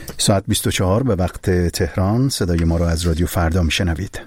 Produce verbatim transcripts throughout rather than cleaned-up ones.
ساعت بیست و چهار به وقت تهران. صدای ما را از رادیو فردا میشنوید.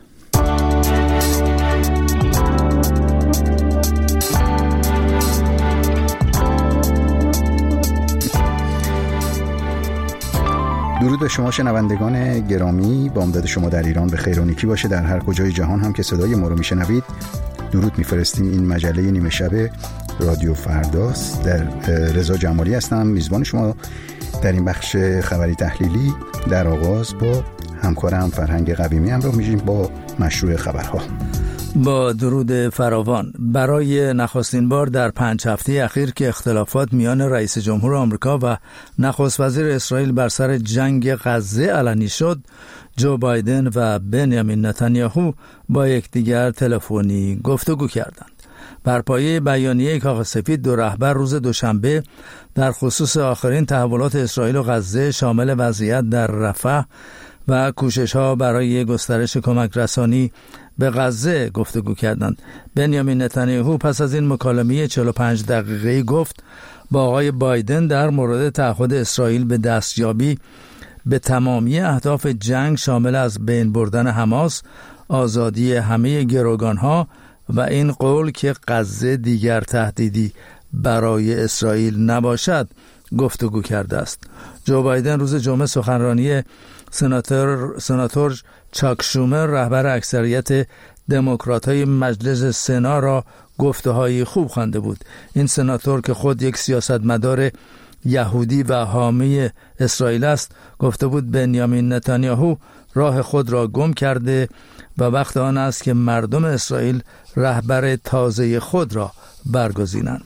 درود به شما شنوندگان گرامی، بامداد شما در ایران به خیر و نیکی باشه. در هر کجای جهان هم که صدای ما رو میشنوید درود میفرستیم. این مجله نیمه شب رادیو فرداست. در رضا جمالی هستم، میزبان شما در این بخش خبری تحلیلی. در آغاز با همکارم فرهنگ قویمی همراه میشیم با مشروع خبرها. با درود فراوان. برای نخستین بار در پنج هفته اخیر که اختلافات میان رئیس جمهور آمریکا و نخست وزیر اسرائیل بر سر جنگ غزه علنی شد، جو بایدن و بنیامین نتانیاهو با یکدیگر تلفنی گفتگو کردند. بر پایه بیانیه کاخ سفید، دو رهبر روز دوشنبه در خصوص آخرین تحولات اسرائیل و غزه شامل وضعیت در رفح و کوشش‌ها برای گسترش کمک رسانی به غزه گفتگو کردند. بنیامین نتانیاهو پس از این مکالمه چهل و پنج دقیقه‌ای گفت با آقای بایدن در مورد تعهد اسرائیل به دستیابی به تمامی اهداف جنگ شامل از بین بردن حماس، آزادی همه گروگان‌ها و این قول که غزه دیگر تهدیدی برای اسرائیل نباشد گفتگو کرده است. جو بایدن روز جمعه سخنرانی سناتور سناتور چاک شومر، رهبر اکثریت دموکرات‌های مجلس سنا، را گفته‌های خوب خوانده بود. این سناتور که خود یک سیاستمدار یهودی و حامی اسرائیل است، گفته بود بنیامین نتانیاهو راه خود را گم کرده و وقت آن است که مردم اسرائیل رهبر تازه خود را برگزینند.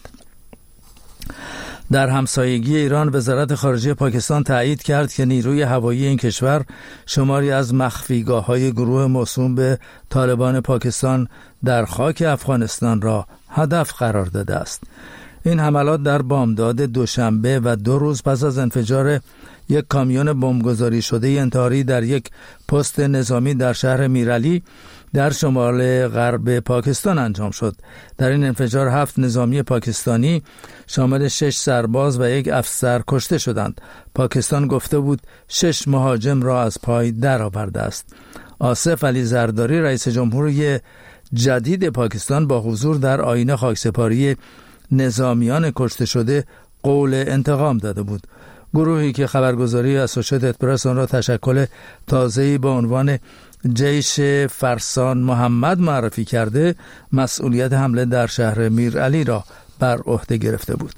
در همسایگی ایران، وزارت خارجه پاکستان تایید کرد که نیروی هوایی این کشور شماری از مخفیگاه‌های گروه موسوم به طالبان پاکستان در خاک افغانستان را هدف قرار داده است. این حملات در بامداد دوشنبه و دو روز پس از انفجار یک کامیون بمبگذاری شده انتحاری در یک پست نظامی در شهر میرعلی در شمال غرب پاکستان انجام شد. در این انفجار هفت نظامی پاکستانی شامل شش سرباز و یک افسر کشته شدند. پاکستان گفته بود شش مهاجم را از پای درآورده است. آصف علی زرداری، رئیس جمهوری جدید پاکستان، با حضور در آیین خاکسپاری نظامیان کشته شده قول انتقام داده بود. گروهی که خبرگزاری اسوشییتد پرس آن را تشکل تازه‌ای با عنوان جیش فرسان محمد معرفی کرده، مسئولیت حمله در شهر میرعلی را بر عهده گرفته بود.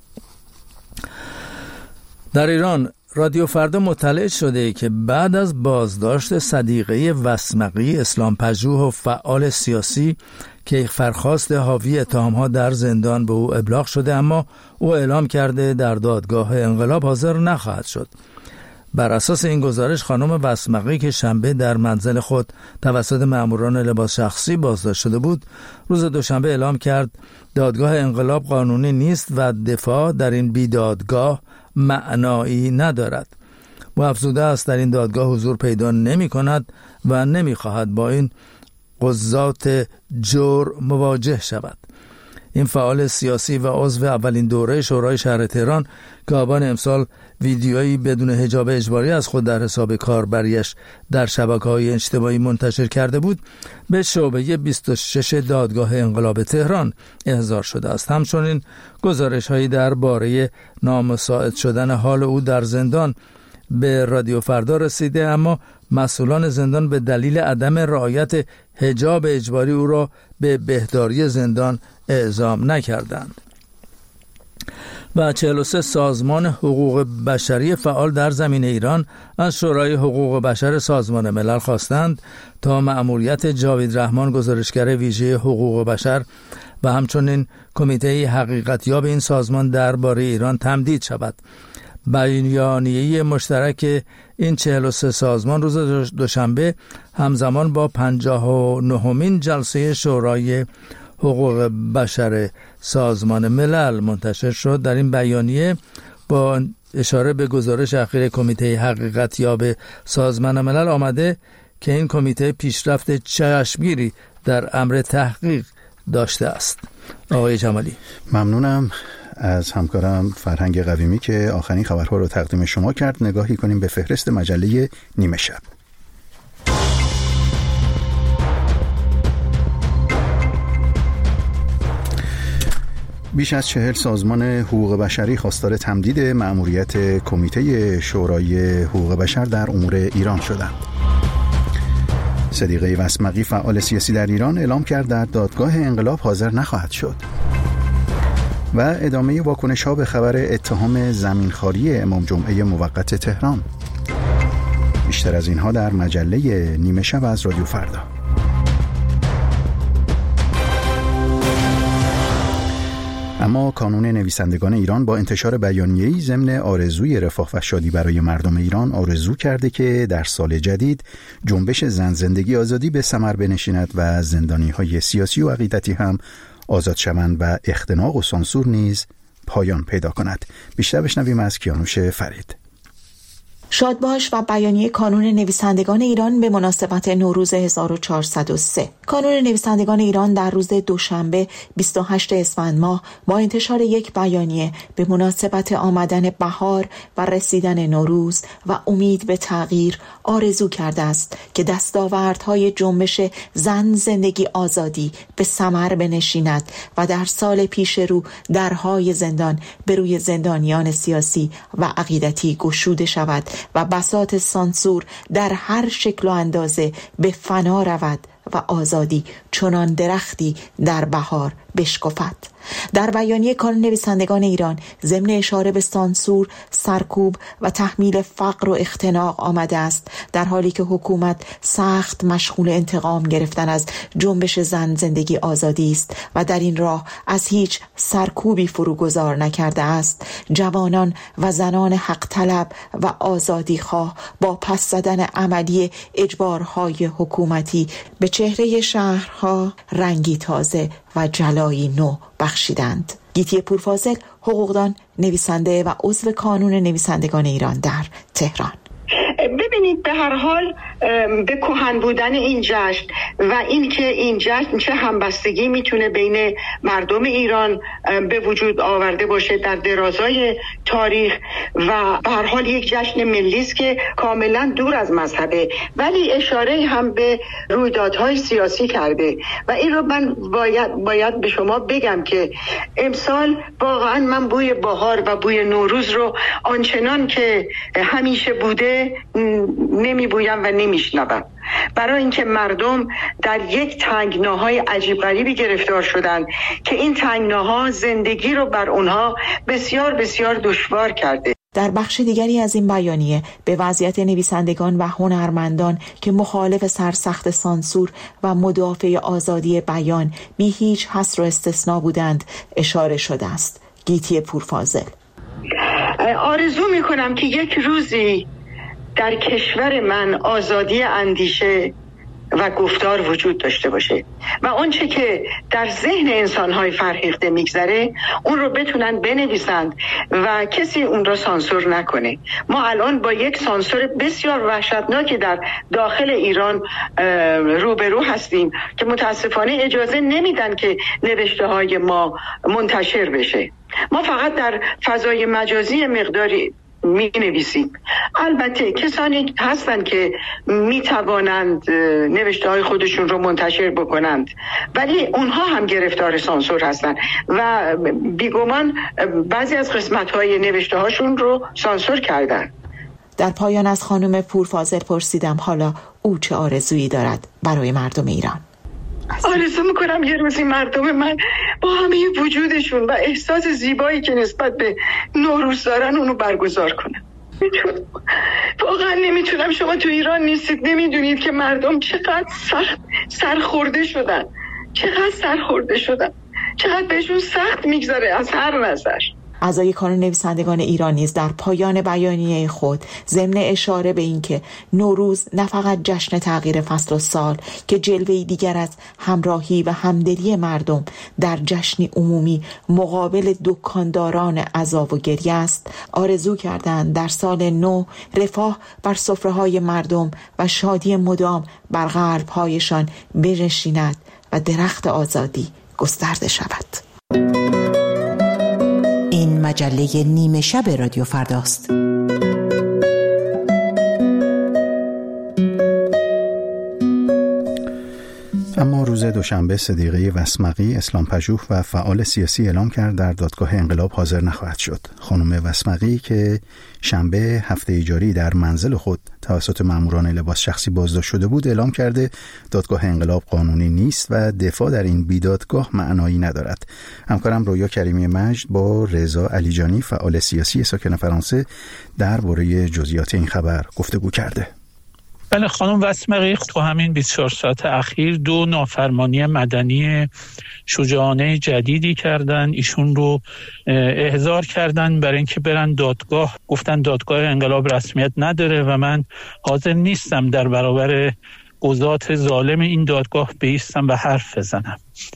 در ایران، رادیو فردا مطلع شده که بعد از بازداشت صدیقه وسمقی، اسلام پژوه و فعال سیاسی که فرخواست حاوی اتهام‌ها در زندان به او ابلاغ شده، اما او اعلام کرده در دادگاه انقلاب حاضر نخواهد شد. بر اساس این گزارش، خانم وسمقی که شنبه در منزل خود توسط ماموران لباس شخصی بازداشت شده بود، روز دوشنبه اعلام کرد دادگاه انقلاب قانونی نیست و دفاع در این بیدادگاه معنایی ندارد. او افزوده است در این دادگاه حضور پیدا نمی کند و نمی خواهد با این قضات جور مواجه شود. این فعال سیاسی و عضو اولین دوره شورای شهر تهران که آبان امسال ویدیویی بدون حجاب اجباری از خود در حساب کاربریش در شبکه‌های اجتماعی منتشر کرده بود، به شعبه بیست و شش دادگاه انقلاب تهران احضار شده است. همچنین گزارش‌هایی درباره نامساعد شدن حال او در زندان به رادیو فردا رسیده، اما مسئولان زندان به دلیل عدم رعایت حجاب اجباری او را به بهداری زندان اعزام نکردند. و چهل و سه سازمان حقوق بشری فعال در زمین ایران از شورای حقوق بشر سازمان ملل خواستند تا مأموریت جاوید رحمان، گزارشگر ویژه حقوق بشر و همچنین کمیته حقیقتیاب این سازمان درباره ایران تمدید شود. بیانیه مشترک این چهل و سه سازمان روز دوشنبه همزمان با پنجاه و نهمین جلسه شورای حقوق بشر سازمان ملل منتشر شد. در این بیانیه با اشاره به گزارش اخیر کمیته حقیقتیاب سازمان ملل آمده که این کمیته پیشرفت چشمگیری در امر تحقیق داشته است. آقای جمالی. ممنونم از همکارم فرهنگ قویمی که آخرین خبرها رو تقدیم شما کرد نگاهی کنیم به فهرست مجله نیمه شب. بیش از چهل سازمان حقوق بشری خواستار تمدید مأموریت کمیته شورای حقوق بشر در امور ایران شدند. صدیقه وسمقی فعال سیاسی در ایران اعلام کرد در دادگاه انقلاب حاضر نخواهد شد. و ادامه واکنش‌ها به خبر اتهام زمینخواری امام جمعه موقت تهران. بیشتر از اینها در مجله نیمه شب از رادیو فردا. اما کانون نویسندگان ایران با انتشار بیانیه‌ای ضمن آرزوی رفاه و شادی برای مردم ایران آرزو کرده که در سال جدید جنبش زن زندگی آزادی به ثمر بنشیند و زندانی‌های سیاسی و عقیدتی هم آزاد شوند و اختناق و سانسور نیز پایان پیدا کند. بیشتر بشنویم از کیانوش فرید. شادباش و بیانیه کانون نویسندگان ایران به مناسبت نوروز هزار و چهارصد و سه. کانون نویسندگان ایران در روز دوشنبه بیست و هشتم اسفند ماه با انتشار یک بیانیه به مناسبت آمدن بهار و رسیدن نوروز و امید به تغییر آرزو کرده است که دستاوردهای جنبش زن زندگی آزادی به ثمر بنشیند و در سال پیش رو درهای زندان به روی زندانیان سیاسی و عقیدتی گشوده شود و بساط سانسور در هر شکل و اندازه به فنا رود و آزادی چنان درختی در بهار بشکفد. در بیانیه کانون نویسندگان ایران ضمن اشاره به سانسور، سرکوب و تحمیل فقر و اختناق آمده است، در حالی که حکومت سخت مشغول انتقام گرفتن از جنبش زن زندگی آزادی است و در این راه از هیچ سرکوبی فروگذار نکرده است. جوانان و زنان حق طلب و آزادی خواه با پس زدن عملی اجبارهای حکومتی به چهره شهرها رنگی تازه و جلایی نو بخشیدند. گیتی پورفاضل، حقوقدان، نویسنده و عضو کانون نویسندگان ایران در تهران. ببینید، به هر حال به کهن بودن این جشن و این که این جشن چه همبستگی میتونه بین مردم ایران به وجود آورده باشه در درازای تاریخ و به هر حال یک جشن ملی است که کاملا دور از مذهبه، ولی اشاره هم به رویدادهای سیاسی کرده و این رو من باید باید به شما بگم که امسال واقعا من بوی بهار و بوی نوروز رو آنچنان که همیشه بوده نمی بویم و نمیشنوم، برای اینکه مردم در یک تنگناهای عجیب غریبی گرفتار شدند که این تنگناها زندگی رو بر اونها بسیار بسیار دشوار کرده. در بخش دیگری از این بیانیه به وضعیت نویسندگان و هنرمندان که مخالف سرسخت سانسور و مدافع آزادی بیان بی هیچ حصر و استثنا بودند اشاره شده است. گیتی پورفاضل: آرزو میکنم که یک روزی در کشور من آزادی اندیشه و گفتار وجود داشته باشه و آنچه که در ذهن انسان‌های فرهیخته میگذره اون رو بتونن بنویسند و کسی اون رو سانسور نکنه. ما الان با یک سانسور بسیار وحشتناکی در داخل ایران روبرو هستیم که متاسفانه اجازه نمیدن که نوشته‌های ما منتشر بشه. ما فقط در فضای مجازی مقداری می نویسیم. البته کسانی هستند که می توانند نوشته های خودشون رو منتشر بکنند، ولی اونها هم گرفتار سانسور هستند و بیگمان بعضی از قسمت های نوشته هاشون رو سانسور کردن. در پایان از خانم پورفاضل پرسیدم حالا او چه آرزویی دارد برای مردم ایران. آرزو میکنم یه روزی مردم من با همه وجودشون و احساس زیبایی که نسبت به نوروز دارن اونو برگزار کنن. واقعا نمیتونم، شما تو ایران نیستید، نمیدونید که مردم چقدر سخت سرخورده شدن، چقدر سرخورده شدن، چقدر بهشون سخت میگذره از هر نظر. اعضای کانون نویسندگان ایران نیز در پایان بیانیه خود ضمن اشاره به اینکه نوروز نه فقط جشن تغییر فصل و سال که جلوه‌ای دیگر از همراهی و همدلی مردم در جشنی عمومی مقابل دکانداران عذاب و گریه است، آرزو کردند در سال نو رفاه بر سفره‌های مردم و شادی مدام بر قلب‌هایشان بنشیند و درخت آزادی گسترده شود. مجله نیمه شب رادیو فرداست. اما روز دوشنبه صدیقه وسمقی اسلام پژوه و فعال سیاسی اعلام کرد در دادگاه انقلاب حاضر نخواهد شد. خانم وسمقی که شنبه هفته جاری در منزل خود توسط ماموران لباس شخصی بازداشت شده بود اعلام کرده دادگاه انقلاب قانونی نیست و دفاع در این بیدادگاه معنایی ندارد. همکارم رویا کریمی مجد با رضا علیجانی فعال سیاسی ساکن فرانسه درباره جزئیات این خبر گفتگو کرده. بله، خانم وسمقی تو همین بیست و چهار ساعت اخیر دو نافرمانی مدنی شجاعانه جدیدی کردن. ایشون رو احضار کردن برای اینکه برن دادگاه. گفتن دادگاه انقلاب رسمیت نداره و من حاضر نیستم در برابر قضات ظالم این دادگاه بایستم و حرف بزنم.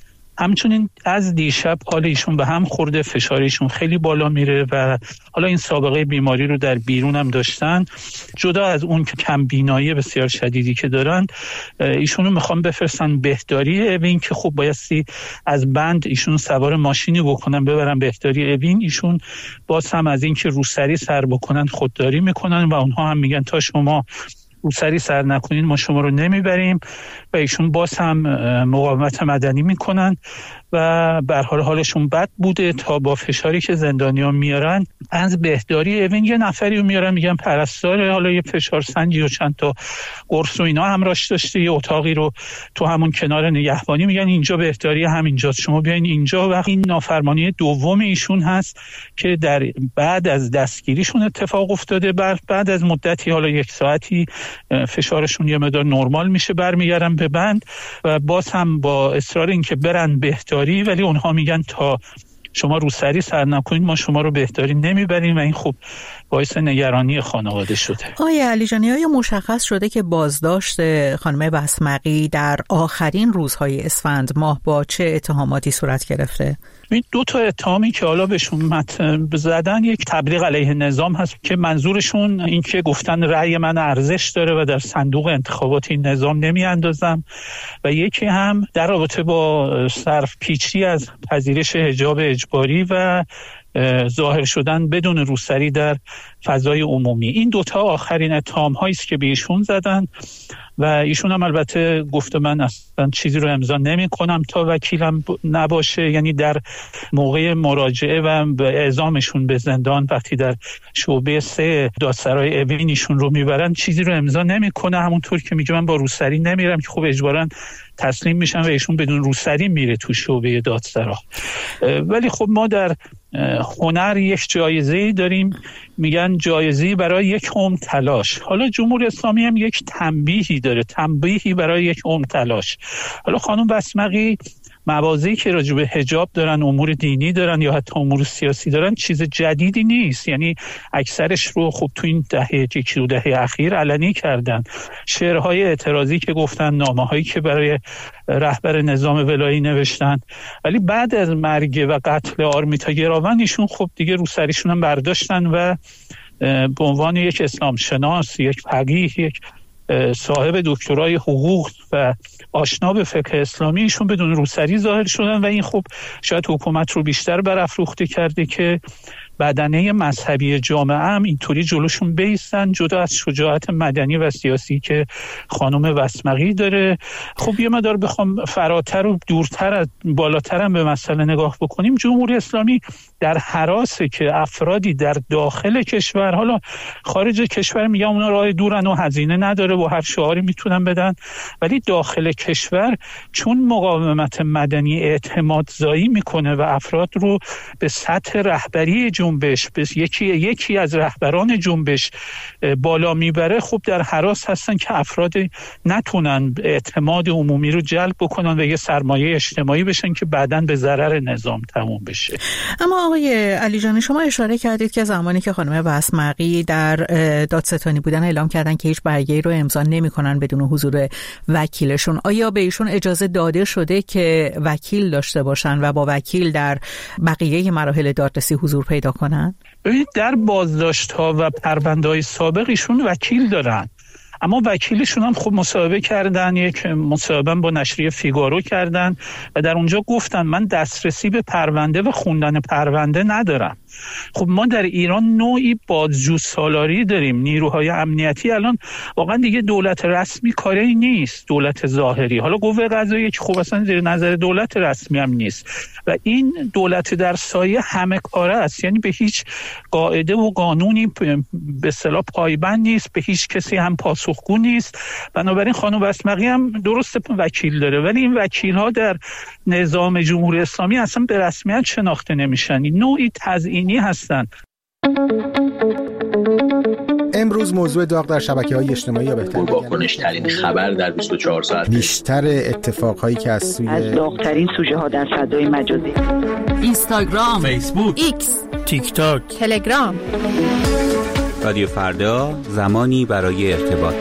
همچنین از دیشب حال ایشون به هم خورده، فشار ایشون خیلی بالا میره و حالا این سابقه بیماری رو در بیرون هم داشتن. جدا از اون که کم بینایی بسیار شدیدی که دارن، ایشون رو میخوام بفرستن بهداری اوین که خب بایستی از بند ایشون سوار ماشینی بکنن ببرن بهداری اوین. ایشون باز هم از این که روسری سر بکنن خودداری میکنن و اونها هم میگن تا شما روسری سر نکنین ما شما رو نمیبریم و ایشون باز هم مقاومت مدنی میکنن و به هر حال حالشون بد بوده تا با فشاری که زندانیان میارن از بهداری اوین یه نفری رو میارن میگن پرستاره، حالا یه فشار سنجی و چند تا قرص و اینا همراهش داشته، یه اتاقی رو تو همون کنار نگهبانی میگن اینجا بهداری همینجاست شما بیاین اینجا. و این نافرمانی دوم ایشون هست که در بعد از دستگیریشون اتفاق افتاده. بعد از مدتی حالا یک ساعتی فشارشون یه مقدار نرمال میشه، برمیگردن به بند و باز هم با اصرار اینکه برن بهداری، ولی اونها میگن تا شما روسری سر نکنید ما شما رو بهداری نمیبریم و این خب باعث نگرانی خانواده شده. آیا علیجانی آیا مشخص شده که بازداشت خانم وسمقی در آخرین روزهای اسفند ماه با چه اتهاماتی صورت گرفته؟ این دو تا اتهامی که حالا بهشون متن زدن، یک تبلیغ علیه نظام هست که منظورشون این که گفتن رأی من ارزش داره و در صندوق انتخابات این نظام نمیاندازم، و یکی هم در رابطه با صرف پیچی از پذیرش حجاب اجباری و ظاهر شدن بدون روسری در فضای عمومی. این دوتا آخرین اتهام هایی است که به ایشون زدن و ایشون هم البته گفته من اصلا چیزی رو امضا نمی کنم تا وکیلم نباشه. یعنی در موقع مراجعه و اعزامشون به زندان وقتی در شعبه سه دادسرای اوین ایشون رو میبرن چیزی رو امضا نمی کنه، همونطور که میگه من با روسری نمیرم که خب اجباراً تسلیم میشن و ایشون بدون روسری میره تو شعبه دادسرا. ولی خب ما در هنر یک جایزه‌ای داریم، میگن جایزه‌ای برای یک عمر تلاش. حالا جمهوری اسلامی هم یک تنبیهی داره، تنبیهی برای یک عمر تلاش. حالا خانم وسمقی مواضعی که راجع به حجاب دارن، امور دینی دارن یا حتی امور سیاسی دارن چیز جدیدی نیست. یعنی اکثرش رو خب تو این دهه یکی دو دهه اخیر علنی کردن. شعرهای اعتراضی که گفتن، نامه‌هایی که برای رهبر نظام ولایی نوشتن، ولی بعد از مرگ و قتل آرمیتا گراون ایشون خب دیگه روسریشون هم برداشتن و به عنوان یک اسلام شناس، یک فقیه، یک صاحب دکترای حقوق و آشنا به فقه اسلامی ایشون بدون روسری ظاهر شدن و این خب شاید حکومت رو بیشتر برافروخته کرده که بدنه مذهبی جامعه هم اینطوری جلوشون بیستن، جدا از شجاعت مدنی و سیاسی که خانم وسمقی داره. خب یه مقدار بخوام فراتر و دورتر از بالاتر هم به مسئله نگاه بکنیم، جمهوری اسلامی در هراسه که افرادی در داخل کشور، حالا خارج کشور میگم اونا راه دورن و هزینه نداره و هر شعاری میتونن بدن، ولی داخل کشور چون مقاومت مدنی اعتماد زایی میکنه و افراد رو به سطح رهبری جنبش، به یکی یکی از رهبران جنبش بالا میبره، خب در هراس هستن که افراد نتونن اعتماد عمومی رو جلب بکنن و یه سرمایه اجتماعی بشن که بعداً به ضرر نظام تموم بشه. اما آقای علیجانی شما اشاره کردید که زمانی که خانم وسمقی در دادستانی بودن اعلام کردن که هیچ برگه‌ای رو امضا نمی‌کنن بدون حضور وکیلشون، آیا به ایشون اجازه داده شده که وکیل داشته باشن و با وکیل در بقیه مراحل دادرسی حضور پیدا کنن؟ ببینید در بازداشت‌ها و پرونده‌های سابق ایشون وکیل دارن، اما وکیلشون هم خب مصاحبه کردن، یک مصاحبه با نشریه فیگارو کردن و در اونجا گفتن من دسترسی به پرونده و خوندن پرونده ندارم. خب ما در ایران نوعی بازجو سالاری داریم. نیروهای امنیتی الان واقعا دیگه دولت رسمی کاری نیست، دولت ظاهری. حالا قوه قضاییه که خب اصلا زیر نظر دولت رسمی هم نیست و این دولت در سایه همه کاره است، یعنی به هیچ قاعده و قانونی به اصطلاح پایبند نیست، به هیچ کسی هم پاسخگو نیست. بنابراین خانم بسمقی هم درست وکیل داره، ولی این وکیل ها در نظام جمهوری اسلامی اصلا به رسمیت شناخته نمیشن، نوعی تزیینی هستن. امروز موضوع داغ در شبکه‌های اجتماعی یا بهتر واکنش ترین خبر در بیست و چهار ساعت، بیشتر اتفاقهایی که از سوی از داغ‌ترین سوژه ها در فضای مجازی، اینستاگرام، فیسبوک، ایکس، تیک تاک، تلگرام. رادیو فردا، زمانی برای ارتباط.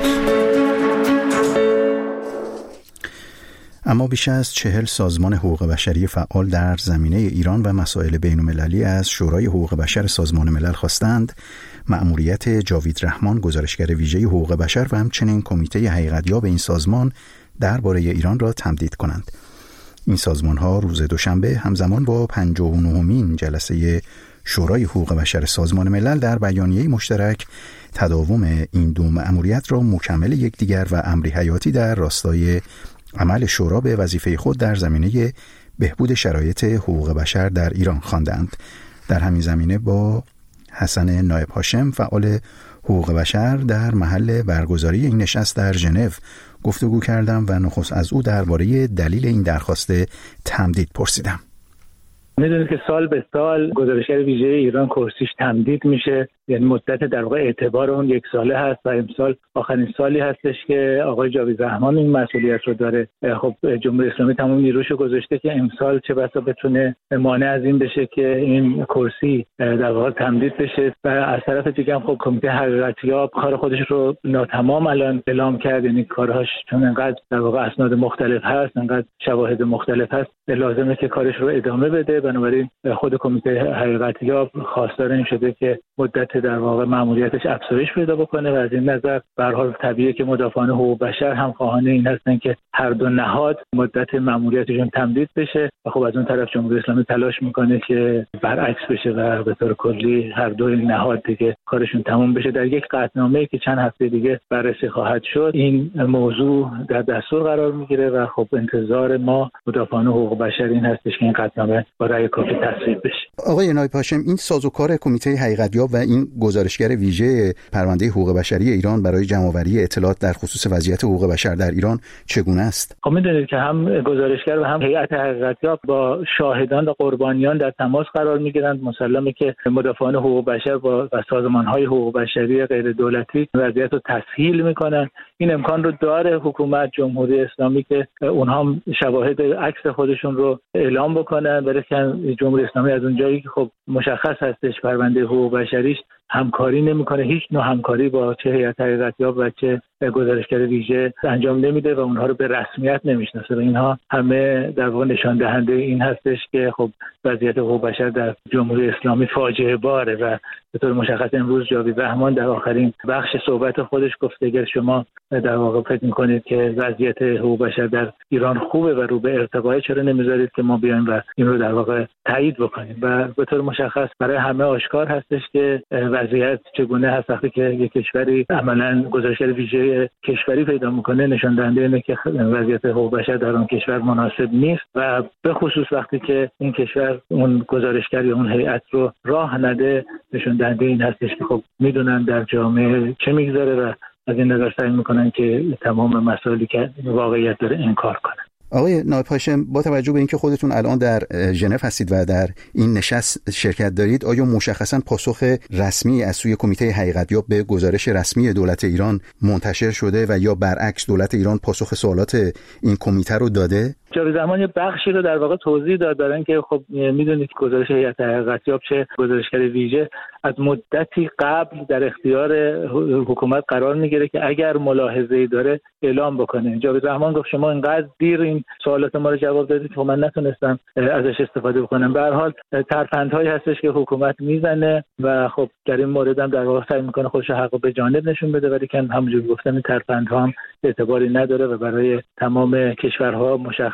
اما بیش از چهل سازمان حقوق بشری فعال در زمینه ایران و مسائل بین‌المللی از شورای حقوق بشر سازمان ملل خواستند مأموریت جاوید رحمان، گزارشگر ویژه حقوق بشر و همچنین کمیته حقیقت‌یاب این سازمان درباره ایران را تمدید کنند. این سازمان‌ها روز دوشنبه همزمان با پنجاه و نهمین جلسه شورای حقوق بشر سازمان ملل در بیانیه مشترک تداوم این دو مأموریت را مکمل یکدیگر و امری حیاتی در راستای عمل شورا به وظیفه خود در زمینه بهبود شرایط حقوق بشر در ایران خواندند. در همین زمینه با حسن نایب هاشم، فعال حقوق بشر، در محل برگزاری این نشست در ژنو گفتگو کردم و نخست از او درباره دلیل این درخواست تمدید پرسیدم. میدونید که سال به سال گزارشگر ویژه ایران کرسیش تمدید میشه، یعنی مدت در واقع اعتبار اون یک ساله هست و امسال آخرین سالی هستش که آقای جاوید رحمان این مسئولیت رو داره. خب جمهوری اسلامی تمام نیروشو گذاشته که امسال چه بسا بتونه مانع از این بشه که این کرسی در واقع تمدید بشه و از طرف دیگه هم خب کمیته حقیقتیاب کار خودش رو ناتمام الان اعلام کرد، یعنی کارهاش چون انقدر در واقع اسناد مختلف هست، انقدر شواهد مختلف هست، لازمه که کارش رو ادامه بده. بنابراین خود کمیته حقیقتیاب خواستار این شده که مدت در واقع مأموریتش افزایش پیدا بکنه و از این نظر به هر حال طبیعیه که مدافعان حقوق بشر هم خواهان این هستن که هر دو نهاد مدت مأموریتشون تمدید بشه و خب از اون طرف جمهوری اسلامی تلاش میکنه که برعکس بشه و به طور کلی هر دو این نهاد دیگه کارشون تموم بشه. در یک قطعنامه‌ای که چند هفته دیگه بررسی خواهد شد این موضوع در دستور قرار میگیره و خب انتظار ما مدافعان حقوق بشر این هستش که این قطعنامه با رأی کافی تصویب بشه. آقای نایب هاشم، این سازوکار کمیته حقیقتیاب و این گزارشگر ویژه پرونده حقوق بشری ایران برای جمع‌آوری اطلاعات در خصوص وضعیت حقوق بشر در ایران چگونه است؟ خب می‌دونید که هم گزارشگر و هم هیئت حقیقتیاب با شاهدان و قربانیان در تماس قرار می‌گیرند. مسلمه که مدافعان حقوق بشر با سازمان‌های حقوق بشری غیر دولتی وضعیت رو تسهیل می‌کنند. این امکان رو داره حکومت جمهوری اسلامی که اونها شواهد عکس خودشون رو اعلام بکنن، برای که جمهوری اسلامی از اونجایی که خب مشخص هستش پرونده حقوق بشریش همکاری نمیکنه، هیچ نوع همکاری با چه هیئت حقیقتیاب و چه گزارشگر ویژه انجام نمیده و اونها رو به رسمیت نمیشناسه و اینها همه در واقع نشان دهنده این هستش که خب وضعیت حقوق بشر در جمهوری اسلامی فاجعه باره و به طور مشخص امروز جاوید رحمان در آخرین بخش صحبت خودش گفته اگر شما در واقع فکر میکنید که وضعیت حقوق بشر در ایران خوبه و رو به ارتقا، چرا نمیذارید که ما بیایم و این رو در واقع تایید بکنیم؟ و به طور مشخص برای همه آشکار هستش که وضعیت چگونه هست. وقتی که یک کشوری عملاً گزارشگر ویژه کشوری پیدا میکنه نشان دهنده اینه که وضعیت حقوق بشر در اون کشور مناسب نیست و به خصوص وقتی که این کشور اون گزارشگر یا اون هیئت رو راه نده نشان دهنده این هستش که خب میدونن در جامعه چه میگذره و از این نظر سعی میکنن که تمام مسائلی که واقعیت داره انکار کنن. آقای نایب هاشم، با توجه به اینکه خودتون الان در ژنو هستید و در این نشست شرکت دارید، آیا مشخصاً پاسخ رسمی از سوی کمیته حقیقتیاب به گزارش رسمی دولت ایران منتشر شده و یا برعکس دولت ایران پاسخ سوالات این کمیته رو داده؟ جاوید رحمان یه بخشی رو در واقع توضیح داد، برای که خب میدونید گزارش هیئت حقیقتیاب چه گزارشگر ویژه از مدتی قبل در اختیار حکومت قرار میگیره که اگر ملاحظه‌ای داره اعلام بکنه. جاوید رحمان گفت شما اینقدر دیر این سوالات ما رو جواب دادید که من نتونستم ازش استفاده بکنم. به هر حال ترفندهایی هستش که حکومت میزنه و خب در این مورد هم در واقع سعی میکنه خودش حق به جانب نشون بده، ولی که همونجوری گفتم این ترفندها هم اعتباری نداره و برای تمام کشورها مشخص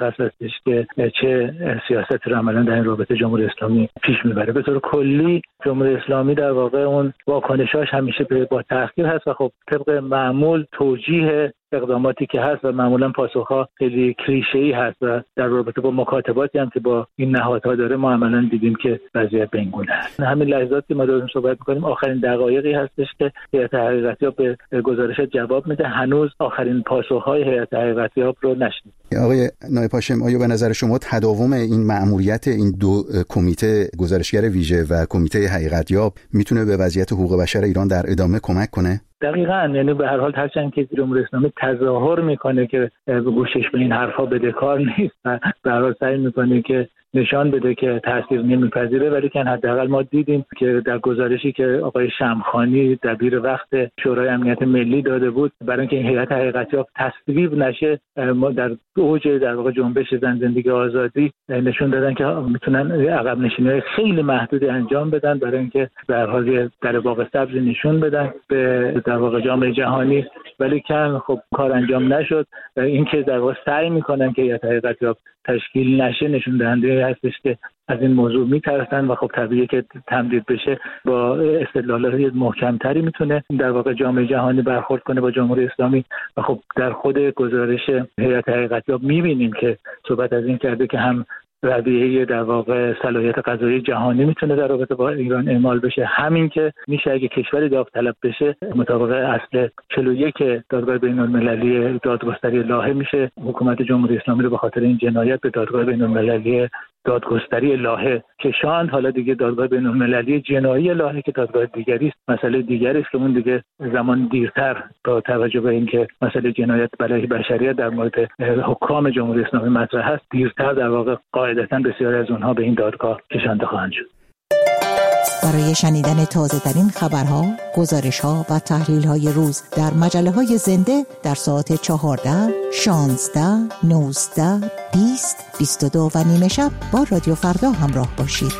مشخص هستش که چه سیاست رو عملا در این رابطه جمهوری اسلامی پیش میبره. به طور کلی جمهوری اسلامی در واقع اون واکنشاش همیشه با تأخیر هست و خب طبق معمول توجیه اقداماتی که هست و معمولا پاسخها خیلی کلیشه‌ای هست و در رابطه با مکاتباتی هم که با این نهادها داره ما عملا دیدیم که وضعیت به این گونه است. همین لحظاتی که ما داریم صحبت می‌کنیم آخرین دقایقی هستش که هیئت حقیقتیاب به گزارش جواب میده. هنوز آخرین پاسخ‌های هیئت حقیقتیاب رو نشنیدیم. آقای نایب هاشم، آیا به نظر شما تداوم این مأموریت این دو کمیته گزارشگر ویژه و کمیته حقیقتیاب میتونه به وضعیت حقوق بشر ایران در ادامه کمک کنه؟ دقیقاً، یعنی به هر حال هرچند که جمهوری اسلامی تظاهر میکنه که به گوشش به این حرفا بدهکار نیست و به هر حال سعی میکنه که نشان بده که تاثیر نمیپذیره، ولی که حداقل ما دیدیم که در گزارشی که آقای شمخانی دبیر وقت شورای امنیت ملی داده بود برای اینکه این هیئت حقیقتیاب تصویب نشه، ما در اوج در واقع جنبش زن زندگی آزادی نشون دادن که میتونن عقب نشینی خیلی محدودی انجام بدن برای اینکه در حال در واقع سبز نشون بدن به در واقع جامعه جهانی، ولی که خب کار انجام نشد. اینکه در واقع سعی میکنن که هیئت حقیقتیاب تشکیل نشه نشون دهنده هستش که از این موضوع میترسن و خب طبیعیه که تمدید بشه با استدلالات محکمتری میتونه در واقع جامعه جهانی برخورد کنه با جمهوری اسلامی. و خب در خود گزارش هیئت حقیقتیاب میبینیم که صحبت از این کرده که هم رویه در واقع صلاحیت قضایی جهانی میتونه در رابطه با ایران اعمال بشه، همین که میشه اگه کشوری داوطلب بشه مطابق اصل چهل و یک دادگاه بین‌المللی دادگستری لاهه میشه حکومت جمهوری اسلامی رو به خاطر این جنایت به دادگاه بین‌المللی دادگستری لاهه کشاند. حالا دیگه دادگاه بین‌المللی جنایی لاهه که دادگاه دیگری است، مسئله دیگری است که اون دیگه زمان دیرتر با توجه به اینکه مسئله جنایت علیه بشریت در مورد حکام جمهوری اسلامی مطرح است، دیرتر در واقع قاعدتاً بسیاری از اونها به این دادگاه کشانده خواهند شد. برای شنیدن تازه‌ترین خبرها، گزارش‌ها و تحلیل‌های روز در مجله‌های زنده در ساعت چهارده، شانزده، نوزده، بیست، بیست و دو و نیمه شب با رادیو فردا همراه باشید.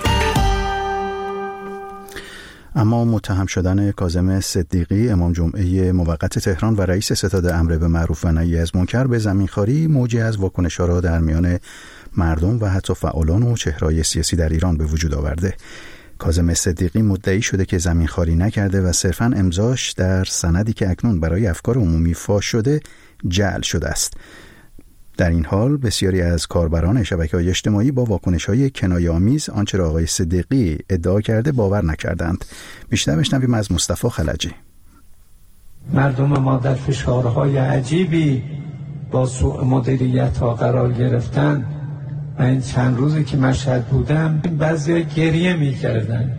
اما متهم شدن کاظم صدیقی امام جمعه موقت تهران و رئیس ستاد امر به معروف و نهی از منکر به زمینخواری موجی از واکنش‌ها را در میان مردم و حتی فعالان و چهره‌های سیاسی در ایران به وجود آورده. کاظم صدیقی مدعی شده که زمینخواری نکرده و صرفاً امضاش در سندی که اکنون برای افکار عمومی فاش شده جعل شده است. در این حال بسیاری از کاربران شبکه‌های اجتماعی با واکنش‌های کنایه‌آمیز آنچه را آقای صدیقی ادعا کرده باور نکردند. بیشتر بشنویم از مصطفی خلجی. مردم ما در فشارهای عجیبی با سوء مدیریت ها قرار گرفتن. من این چند روزی که مشهد بودم بعضی گریه می کردن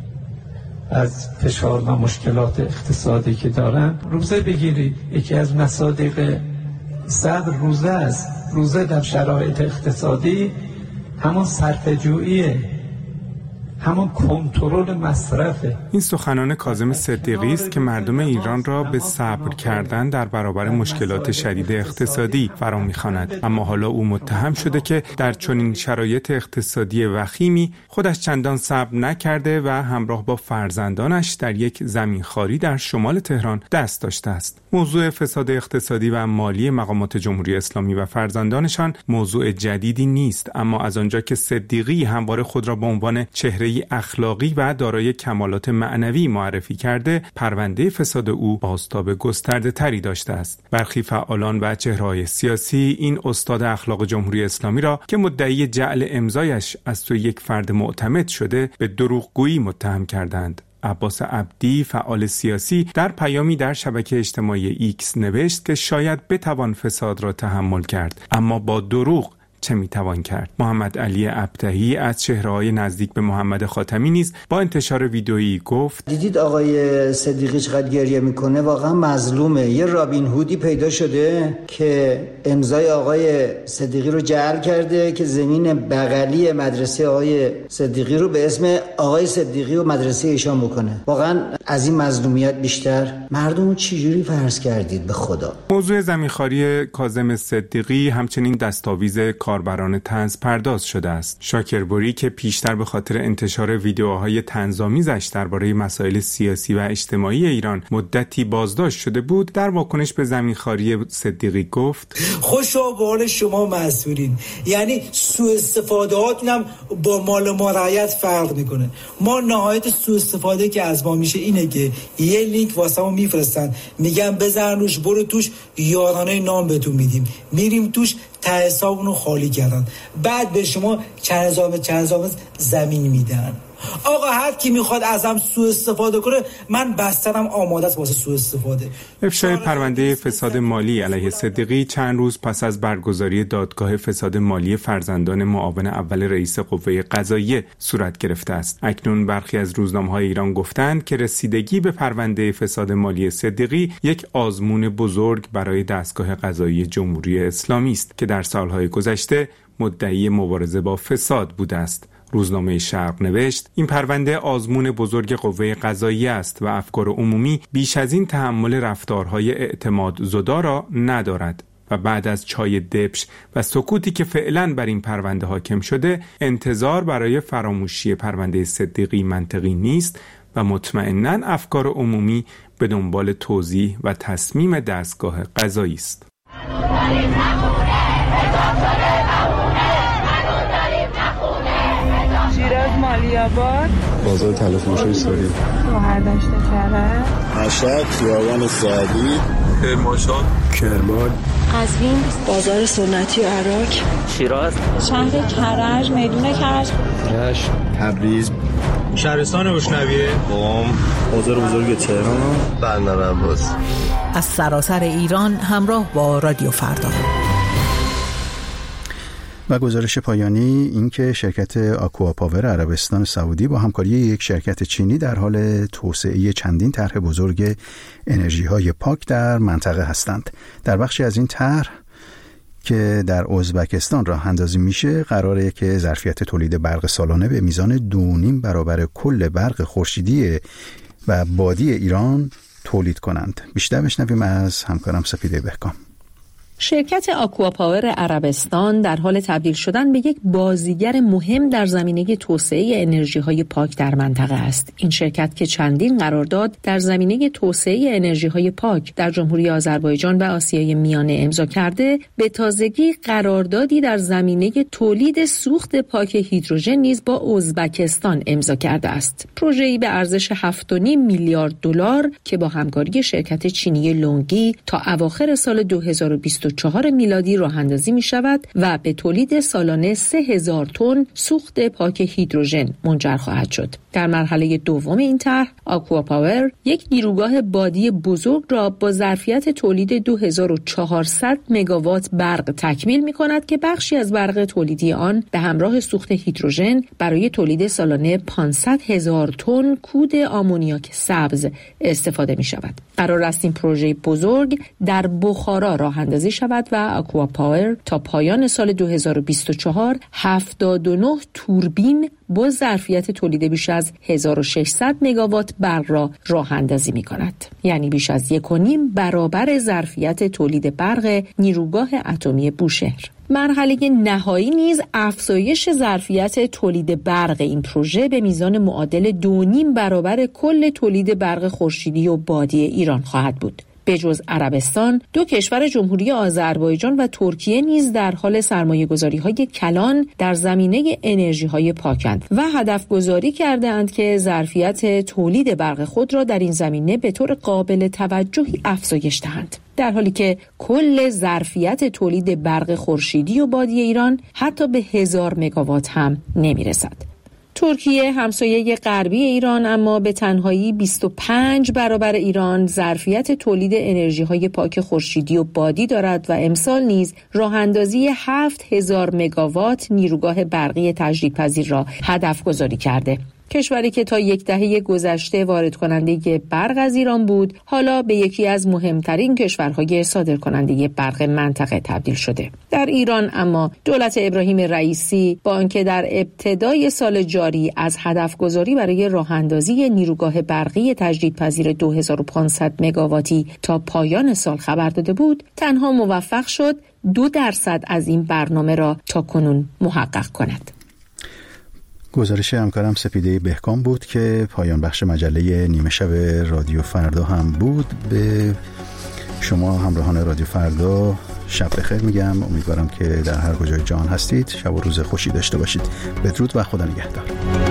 از فشار و مشکلات اقتصادی که دارن. روزه بگیرید، یکی از مصادیق صبر روزه است. روزه در شرایط اقتصادی همون صرفه‌جوییه، همون کنترل مصرفه. این سخنان کاظم صدیقی است که مردم ایران را به صبر کردن در برابر مشکلات شدید اقتصادی فرا می‌خواند. اما حالا او متهم شده که در چنین شرایط اقتصادی وخیمی خودش چندان صبر نکرده و همراه با فرزندانش در یک زمینخواری در شمال تهران دست داشته است. موضوع فساد اقتصادی و مالی مقامات جمهوری اسلامی و فرزندانشان موضوع جدیدی نیست، اما از آنجا که صدیقی همواره خود را به عنوان چهره اخلاقی و دارای کمالات معنوی معرفی کرده، پرونده فساد او بازتاب گسترده تری داشته است. برخی فعالان و چهره‌های سیاسی این استاد اخلاق جمهوری اسلامی را که مدعی جعل امضایش از سوی یک فرد معتمد شده به دروغگویی متهم کردند. عباس عبدی، فعال سیاسی، در پیامی در شبکه اجتماعی ایکس نوشت که شاید بتوان فساد را تحمل کرد، اما با دروغ چه میتوان کرد؟ محمد علی ابتهی از چهره‌های نزدیک به محمد خاتمی نیز با انتشار ویدئویی گفت: دیدید آقای صدیقی چقدر گریه میکنه؟ واقعا مظلومه. یه رابین هودی پیدا شده که امضای آقای صدیقی رو جعل کرده که زمین بغلی مدرسه آقای صدیقی رو به اسم آقای صدیقی و مدرسه ایشان بکنه. واقعا از این مظلومیت بیشتر؟ مردم رو چجوری فرض کردید به خدا؟ موضوع زمینخواری کاظم صدیقی همچنین دستاویز کاربران طنز پرداز شده است. شاکربری که پیشتر به خاطر انتشار ویدیوهای طنزآمیزش درباره مسائل سیاسی و اجتماعی ایران مدتی بازداشت شده بود، در واکنش به زمینخواری صدیقی گفت: خوشا به حال شما مسئولین، یعنی سوء استفادهاتون هم با مال ما رعایت فرق میکنه. ما نهایت سوء استفاده که از ما میشه اینه که یه لینک واسمون میفرستن، میگن بزن روش، برو توش، یارانه نام بهتون میدیم، میریم توش، ته حسابونو خالی کردن، بعد به شما چند هزار چند هزار زمین میدن. آقا هر کی میخواد ازم سوء استفاده کنه، من بسترم آماده است واسه سوء استفاده. افشای پرونده فساد مالی علیه صدیقی چند روز پس از برگزاری دادگاه فساد مالی فرزندان معاون اول رئیس قوه قضاییه صورت گرفته است. اکنون برخی از روزنامه‌های ایران گفتند که رسیدگی به پرونده فساد مالی صدیقی یک آزمون بزرگ برای دستگاه قضایی جمهوری اسلامی است که در سالهای گذشته مدعی مبارزه با فساد بوده است. روزنامه شرق نوشت: این پرونده آزمون بزرگ قوه قضاییه است و افکار عمومی بیش از این تحمل رفتارهای اعتماد زدا را ندارد و بعد از چای دبش و سکوتی که فعلا بر این پرونده حاکم شده، انتظار برای فراموشی پرونده صدیقی منطقی نیست و مطمئناً افکار عمومی به دنبال توضیح و تصمیم دستگاه قضایی است. مالیاباد، بازار تلفروشی سوری، بهرداشت کرد، مشهد، خیابان سعدی، کرمانشاه، کرمان، قزوین، بازار سنتی عراق، شیراز، شهر کرج، میدون کرج، رشت، تبریز، شهرستان روشنویه، قم، بازار بزرگ تهران، بندر عباس. از سراسر ایران همراه با رادیو فردا. و گزارش پایانی این که شرکت آکواپاور عربستان سعودی با همکاری یک شرکت چینی در حال توسعه چندین طرح بزرگ انرژی‌های پاک در منطقه هستند. در بخشی از این طرح که در ازبکستان راه اندازی میشه، قراره که ظرفیت تولید برق سالانه به میزان دو و نیم برابر کل برق خورشیدی و بادی ایران تولید کنند. بیشتر بشنویم از همکارم سپیده بهکام. شرکت آکواپاور عربستان در حال تبدیل شدن به یک بازیگر مهم در زمینه توسعه انرژی‌های پاک در منطقه است. این شرکت که چندین قرارداد در زمینه توسعه انرژی‌های پاک در جمهوری آذربایجان و آسیای میانه امضا کرده، به تازگی قراردادی در زمینه تولید سوخت پاک هیدروژن نیز با ازبکستان امضا کرده است. پروژه‌ای به ارزش هفت و نیم میلیارد دلار که با همکاری شرکت چینی لونگی تا اواخر سال دو هزار و بیست و چهار میلادی راه اندازی می شود و به تولید سالانه سه هزار تن سوخت پاک هیدروژن منجر خواهد شد. در مرحله دوم این طرح، آکواپاور یک نیروگاه بادی بزرگ را با ظرفیت تولید دو هزار و چهارصد مگاوات برق تکمیل می کند که بخشی از برق تولیدی آن به همراه سوخت هیدروژن برای تولید سالانه پانصد هزار تن کود آمونیاک سبز استفاده می شود. قرار است این پروژه بزرگ در بخارا راه اندازی شود و آکواپاور تا پایان سال دو هزار و بیست و چهار هفتاد و نه توربین با ظرفیت تولید بیش از هزار و ششصد مگاوات برق را راه اندازی می کند. یعنی بیش از یک و نیم برابر ظرفیت تولید برق نیروگاه اتمی بوشهر. مرحله نهایی نیز افزایش ظرفیت تولید برق این پروژه به میزان معادل دو نیم برابر کل تولید برق خورشیدی و بادی ایران خواهد بود. به جز عربستان، دو کشور جمهوری آذربایجان و ترکیه نیز در حال سرمایه‌گذاری‌های کلان در زمینه انرژی‌های پاکند و هدف گذاری کرده‌اند که ظرفیت تولید برق خود را در این زمینه به طور قابل توجهی افزایش دهند. در حالی که کل ظرفیت تولید برق خورشیدی و بادی ایران حتی به هزار مگاوات هم نمی‌رسد. ترکیه همسایه غربی ایران اما به تنهایی بیست و پنج برابر ایران ظرفیت تولید انرژی‌های پاک خورشیدی و بادی دارد و امسال نیز راه اندازی هفت هزار مگاوات نیروگاه برقی تجدیدپذیر را هدف گذاری کرده. کشوری که تا یک دهه گذشته وارد کننده برق از ایران بود، حالا به یکی از مهمترین کشورهای صادر کننده برق منطقه تبدیل شده. در ایران اما دولت ابراهیم رئیسی با آنکه در ابتدای سال جاری از هدف گذاری برای راه اندازی نیروگاه برقی تجدیدپذیر دو هزار و پانصد مگاواتی تا پایان سال خبر داده بود، تنها موفق شد دو درصد از این برنامه را تا کنون محقق کند. گزارش همکارم سپیده بهکام بود که پایان بخش مجله نیمه شب رادیو فردا هم بود. به شما همراهان رادیو فردا شب بخیر میگم. امیدوارم که در هر کجای جهان هستید شب و روز خوشی داشته باشید. بدرود و خدا نگهدار.